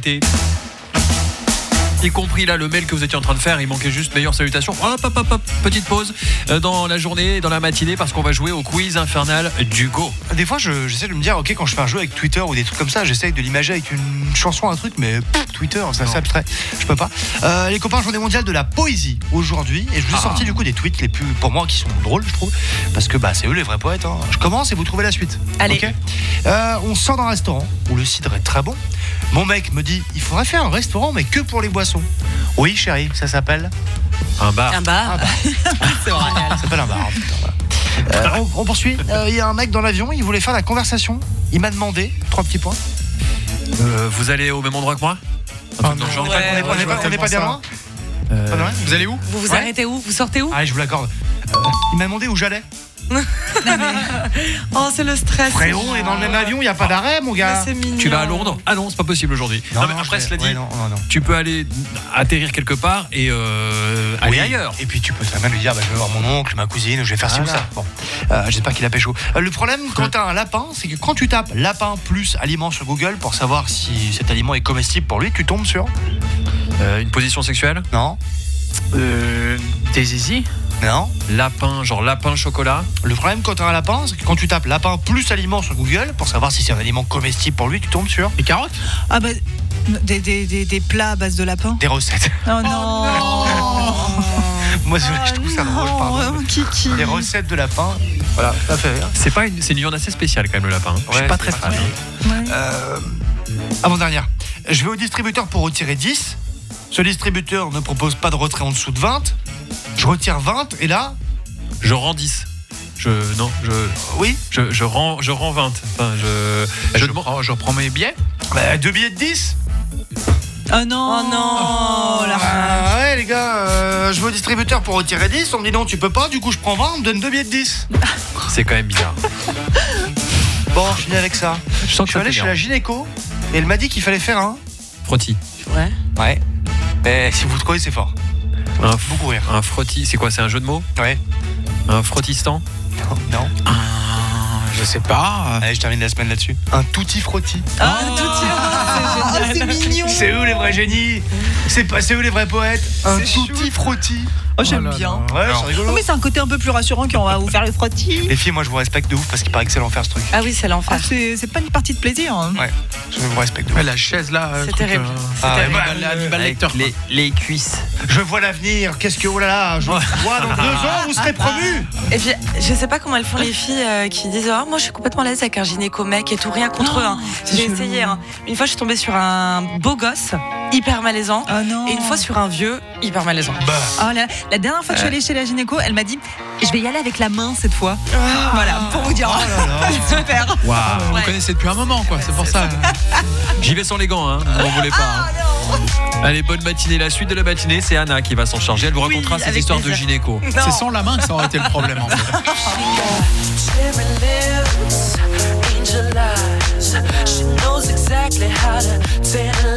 l'actualité. Y compris là le mail que vous étiez en train de faire, il manquait juste meilleure salutation. Hop, petite pause dans la journée, dans la matinée, parce qu'on va jouer au quiz infernal d'Hugo. Des fois, j'essaie de me dire, ok, quand je fais un jeu avec Twitter ou des trucs comme ça, j'essaie de l'imager avec une chanson, un truc, mais Twitter, c'est assez abstrait. Je peux pas. Les copains, journée mondiale de la poésie aujourd'hui, et je vous ai sorti du coup des tweets les plus, pour moi, qui sont drôles, je trouve, parce que c'est eux les vrais poètes. Hein. Je commence et vous trouvez la suite. Allez. Okay, on sort d'un restaurant où le cidre est très bon. Mon mec me dit, il faudrait faire un restaurant, mais que pour les boissons. Oui, chérie, ça s'appelle un bar. C'est vrai. Ça s'appelle un bar. Voilà. On poursuit. Il y a un mec dans l'avion, il voulait faire la conversation. Il m'a demandé 3 petits points. Vous allez au même endroit que moi? On n'est pas bien loin. Vous allez où? Vous arrêtez où? Vous sortez où? Allez, je vous l'accorde. Il m'a demandé où j'allais. Oh, c'est le stress. Frérot, on est dans le même avion, il n'y a pas d'arrêt, mon gars. C'est mignon. Tu vas à Londres? Ah non, c'est pas possible aujourd'hui. Non, mais après, cela dit, non. tu peux aller atterrir quelque part et aller ailleurs. Et puis tu peux très bien lui dire, je vais voir mon oncle, ma cousine, je vais faire ci ou ça. Bon, j'espère qu'il a pécho. Le problème quand t'as un lapin, c'est que quand tu tapes lapin plus aliment sur Google pour savoir si cet aliment est comestible pour lui, tu tombes sur une position sexuelle? Non. Des zizi? Non. Lapin, genre lapin chocolat. Le problème quand t'as un lapin, c'est que quand tu tapes lapin plus aliment sur Google pour savoir si c'est un aliment comestible pour lui, tu tombes sur des carottes. Ah bah des plats à base de lapin. Des recettes. Oh non. Moi je trouve ça drôle, pardon. Kiki. Des recettes de lapin. Voilà, ça fait rire. C'est une viande assez spéciale quand même le lapin. Je suis pas très fan. Avant-dernière. Je vais au distributeur pour retirer 10. Ce distributeur ne propose pas de retrait en dessous de 20. Je retire 20 et là je rends 10. Oui. Je rends 20. Enfin, je reprends mes billets. 2 billets de 10. Oh non. Ouais les gars, je vais au distributeur pour retirer 10. On me dit non tu peux pas, du coup je prends 20, on me donne 2 billets de 10. C'est quand même bizarre. Bon, je finis avec ça. Je suis allé chez la gynéco et elle m'a dit qu'il fallait faire un frottis. Ouais. Mais si vous le trouvez c'est fort. Beaucoup rire. Un frottis, c'est quoi? C'est un jeu de mots? Ouais. Un frottistan? Non. Je sais pas. Allez, je termine la semaine là-dessus. Un tutti frutti. Un tutti. C'est mignon. C'est eux les vrais génies. C'est eux les vrais poètes. Un tutti frutti. Oh, j'aime bien. Ouais, c'est rigolo. Oh, mais c'est un côté un peu plus rassurant qu'on va vous faire le frottis. Les filles, moi je vous respecte de ouf parce qu'il paraît que c'est l'enfer ce truc. Ah oui, c'est l'enfer. C'est pas une partie de plaisir. Hein. Ouais, je vous respecte de ouf. La chaise là. C'est terrible. Hannibal Lecter. Les cuisses. Je vois l'avenir. Qu'est-ce que. Oh là là, je vois dans 2 ans, vous serez promus. Et puis, je sais pas comment elles font les filles qui disent oh, moi je suis complètement à l'aise avec un gynéco mec et tout, rien contre eux. Hein. J'ai essayé. Hein. Une fois, je suis tombée sur un beau gosse, hyper malaisant. Oh non. Et une fois sur un vieux, hyper malaisant. Oh, la dernière fois que je suis allée chez la gynéco, elle m'a dit je vais y aller avec la main cette fois. Voilà, pour vous dire. Super. Waouh. Vous connaissez depuis un moment, quoi. C'est pour ça. J'y vais sans les gants, hein. Vous n'en voulez pas. Hein. Allez, bonne matinée. La suite de la matinée, c'est Anna qui va s'en charger. Elle vous racontera ses histoires de gynéco. C'est sans la main que ça aurait été le problème, en fait. She knows exactly how to tell